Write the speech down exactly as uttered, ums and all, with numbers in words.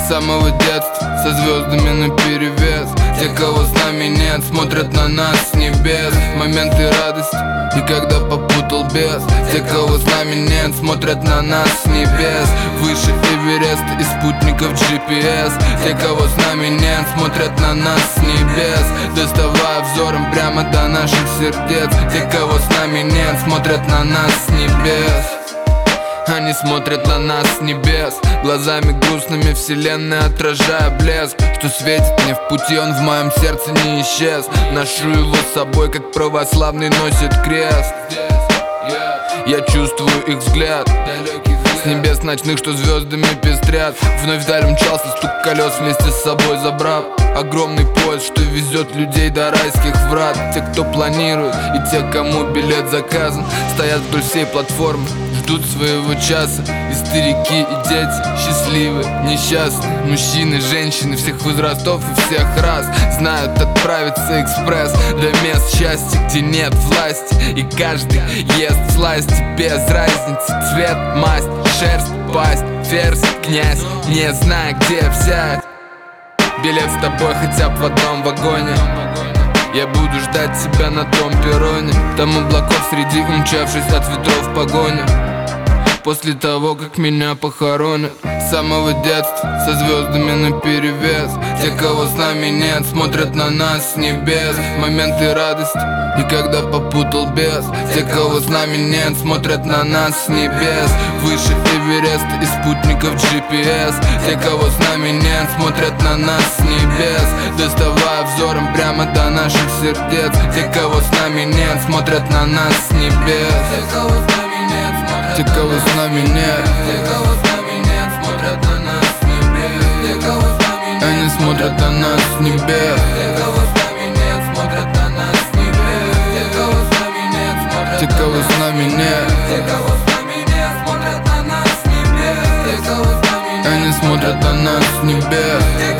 С самого детства, со звездами наперевес. Те, кого с нами нет, смотрят на нас с небес. Моменты радости, и когда попутал бес. Те, кого с нами нет, смотрят на нас с небес. Выше Эвереста и спутников джи пи эс. Те, кого с нами нет, смотрят на нас с небес. Доставая взором прямо до наших сердец. Те, кого с нами нет, смотрят на нас с небес. Они смотрят на нас с небес, глазами грустными вселенной отражая блеск, что светит мне в пути, он в моем сердце не исчез. Ношу его с собой, как православный носит крест. Я чувствую их взгляд с небес ночных, что звездами пестрят. Вновь вдаль мчался стук колес, вместе с собой забрав огромный поезд, что везет людей до райских врат. Те, кто планирует, и те, кому билет заказан, стоят вдоль всей платформы, ждут своего часа. И старики, и дети, счастливы, несчастны, мужчины, женщины всех возрастов и всех рас знают отправиться экспресс до мест счастья, где нет власти. И каждый ест сласти без разницы, цвет, масть, шерсть, пасть, ферзь, князь, не зная, где взять билет с тобой хотя бы в одном вагоне. Я буду ждать тебя на том перроне, там облаков среди, умчавшись от ветров погони. После того, как меня похоронят. С самого детства, со звездами наперевес. Те, кого с нами нет, смотрят на нас с небес. Моменты радости, и когда попутал бес. Те, кого с нами нет, смотрят на нас с небес. Выше Эвереста и спутников джи пи эс. Те, кого с нами нет, смотрят на нас с небес. Доставая взором прямо до наших сердец. Те, кого с нами нет, смотрят на нас с небес. Те, кого с нами нет, те, кого с нами нет, смотрят на нас с небес. Те, кого с нами нет, они смотрят на нас с небес. Те, кого с нами нет, смотрят на нас с небес. Те, кого с нами нет, смотрят, те, кого с нами нет, те, кого с нами нет, смотрят на нас с небес. Те, кого с нами нет, они смотрят на нас с небес.